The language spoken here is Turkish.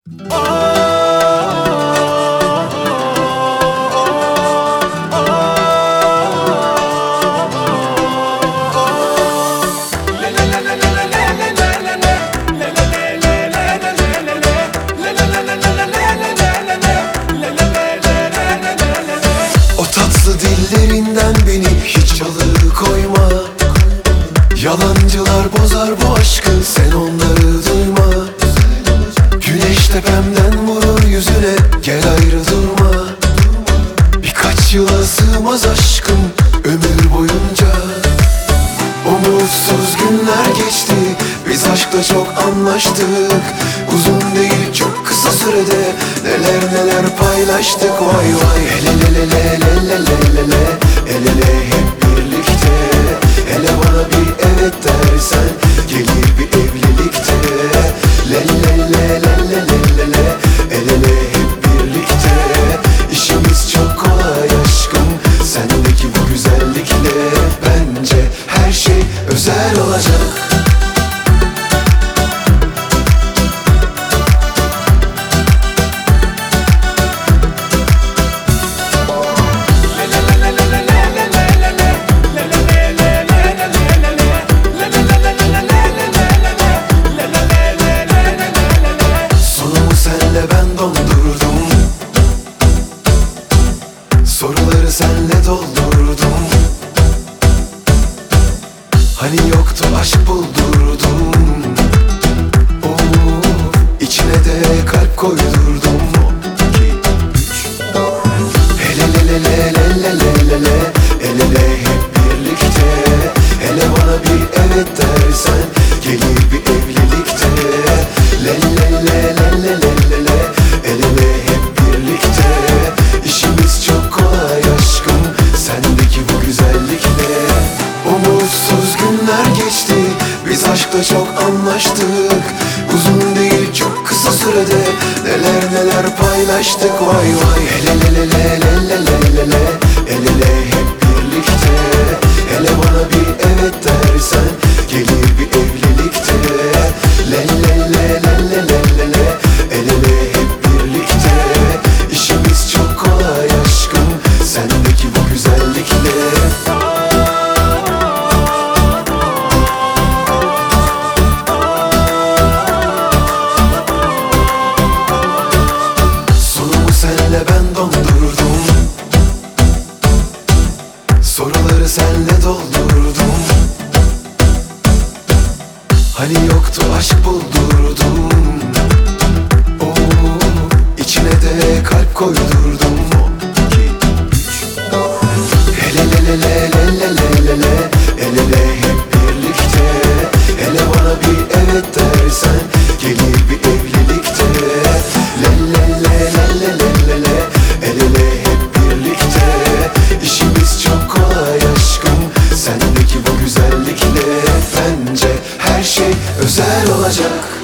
O tatlı dillerinden beni hiç alıkoyma. Yalancılar bozar bu aşkı, sen onları duyma. Güneş tepemden vurur yüzüne, gel ayrı durma. Birkaç yıla sığmaz aşkım ömür boyunca. Umutsuz günler geçti, biz aşkta çok anlaştık. Uzun değil çok kısa sürede neler neler paylaştık. Vay vay hele le le le le le le le, el ele hep birlikte. Hele bana bir evet dersen gelir bir evlilikte. Le le le le le le le, el ele hep birlikte. İşimiz çok kolay aşkım, sendeki bu güzellikle. Bence her şey özel olacak. Ben dondurdum, soruları senle doldurdum. Hani yoktu aşk buldurdum. İçine de kalp koydurdum. Hele le le le le le le le le, el ele hep birlikte. Hele bana bir evet dersen gelir bir evlilikte. Le le le le le le le, el ele hep birlikte. İşimiz çok kolay aşkım, sendeki bu güzellikle. Umutsuz günler geçti, biz aşkta çok anlaştık. Uzun değil çok kısa sürede neler neler paylaştık. Vay vay hele le le le le le le le, el ele hep birlikte. Hele bana bir evet dersen gelir bir evlilikte. Le le le le le le le, el ele hep birlikte. İşimiz çok kolay aşkım, sendeki bu güzellikle. Sonumu senle ben dondurdum, soruları senle doldurdum. Hani yoktu aşk buldurdum. İçine de kalp koydurdum. Hele le le le le le le le le, el ele hep birlikte. Hele bana bir evet dersen gelir bir evlilikte. Le le le le le le le, el ele hep birlikte. İşimiz çok kolay aşkım, sendeki bu güzellikle. Bence her şey özel olacak.